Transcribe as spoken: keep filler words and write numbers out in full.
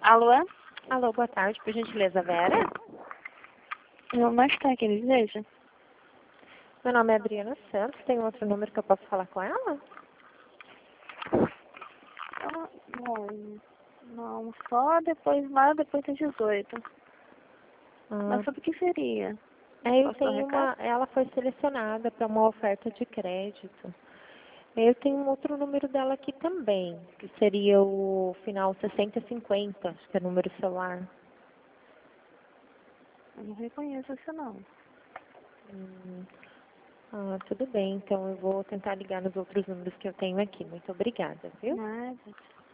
Alô? Alô, boa tarde, por gentileza, Vera? Não, mais tá, que ele deseja? Meu nome é Adriana Santos, tem outro número que eu posso falar com ela? Ah, não, não, só depois, lá depois das dezoito. Ah, Mas sobre o que seria? é, eu Posso dar um tenho uma, recado? ela foi selecionada para uma oferta de crédito. Eu tenho um outro número dela aqui também, que seria o final sessenta cinquenta, acho que é número celular. Eu não reconheço esse não. Hum, ah, tudo bem, então eu vou tentar ligar nos outros números que eu tenho aqui. Muito obrigada, viu? Nada.